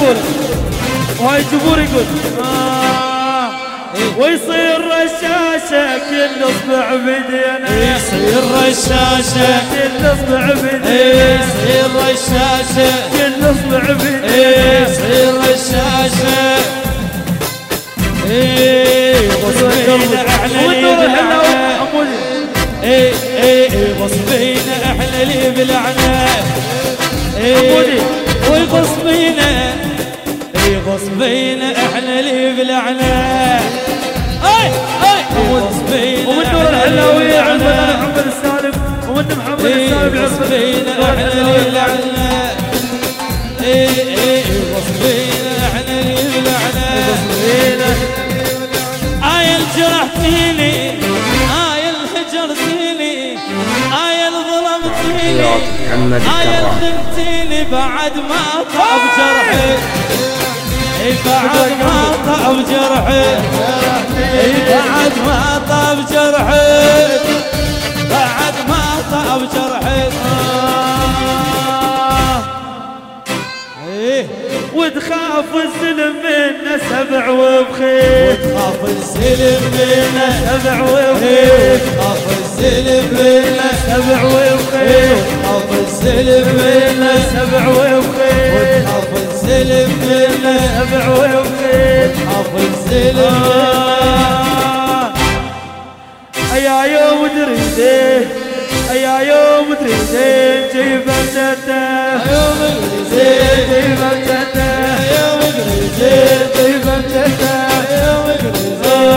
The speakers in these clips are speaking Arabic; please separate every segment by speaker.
Speaker 1: جبور وهاي جبور يقول ويصير رشاشة كل اصبع بدينا
Speaker 2: يصير رشاشة
Speaker 1: كل اصبع بدينا
Speaker 2: يصير رشاشة
Speaker 1: كل اصبع بدينا
Speaker 2: يصير رشاشة غصبينا احنا اللي بلعنا غصبينا احنا اللي بلعنا وغصبينا غصبينا احنا اللي بلعنا
Speaker 1: ومن دور الحلاوية عندنا محمد السالم ومن محمد السالم
Speaker 2: غصبينا احنا اللي بلعنا غصبينا احنا اللي بلعنا جرحتيني هجرتيني ظلمتيني خنتيني بعد ما طاب جرحي بعد ما طاب جرحي بعد ما طاب جرحي بعد ما طاب جرحي
Speaker 1: وتخاف السلم منا سبع وبخيل
Speaker 2: وتخاف السلم منا
Speaker 1: سبع وبخيل
Speaker 2: وتخاف السلم منا
Speaker 1: سبع وبخيل
Speaker 2: وتخاف السلم منا
Speaker 1: سبع وبخيل
Speaker 2: وتخاف السلم منا
Speaker 1: سبع وبخيل
Speaker 2: وتخاف السلم منا
Speaker 1: يا يوم تريده يا يوم تريده جيب امتته
Speaker 2: يوم تريده
Speaker 1: جيب امتته
Speaker 2: يوم تريده
Speaker 1: جيب امتته
Speaker 2: يوم تريده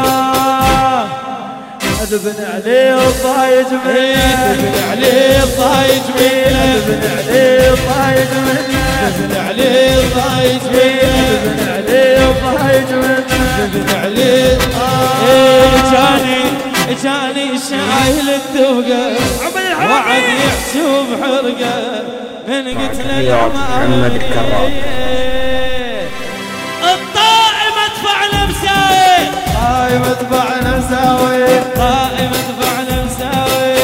Speaker 1: ادبن عليه الضايج منه
Speaker 2: ادبن عليه الضايج منه
Speaker 1: ادبن عليه الضايج منه
Speaker 2: ادبن عليه الضايج منه
Speaker 1: ادبن عليه الضايج منه
Speaker 2: ادبن عليه جاني شايل الدوقة وعد يحسب حرقة من قتل
Speaker 3: محمد الكرام
Speaker 2: الطائم ادفعنا مساوي
Speaker 1: طائم ادفعنا مساوي
Speaker 2: طائم ادفعنا مساوي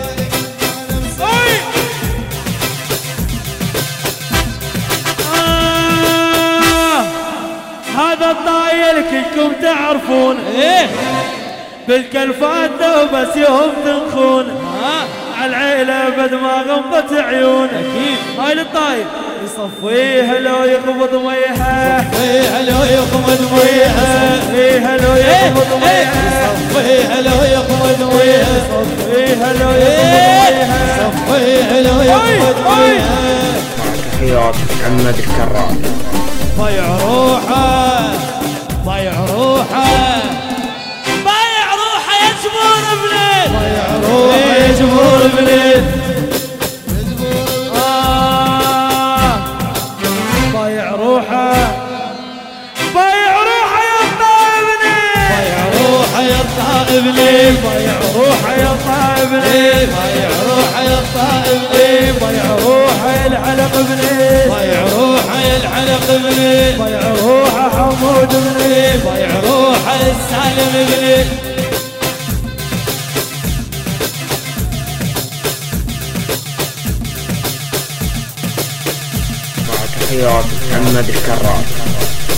Speaker 1: هذا الطايل كلكم تعرفون بالكلفات وبس يوم تنخون عالعيلة بد ما غمضت عيون
Speaker 2: اكيد
Speaker 1: هاي للطايب يصفيها لو يقبض ميها
Speaker 2: صفيها لو يقبض ميها
Speaker 1: يصفيها لو يقبض ميها
Speaker 2: صفيها لو يقبض ميها
Speaker 1: يصفيها لو يقبض ميها
Speaker 2: صفيها لو يقبض ميها
Speaker 3: تحيات محمد الكرام
Speaker 2: ضيع روحه ضيع روحه يا جمهور بليل ضيع روحه يا جمهور بليل
Speaker 1: ضيع روحه ضيع روحه يا الطائبني
Speaker 2: ضيع روحه يا الطائبني
Speaker 1: ضيع روحه يا الطائبني
Speaker 2: ضيع روحه يا الطائبني
Speaker 1: ضيع روحه العلق بني
Speaker 2: ضيع روحه يا العلق بني
Speaker 1: ضيع روحه حمود بني
Speaker 2: ضيع روحه السالم بني
Speaker 3: تحيات محمد الكرام.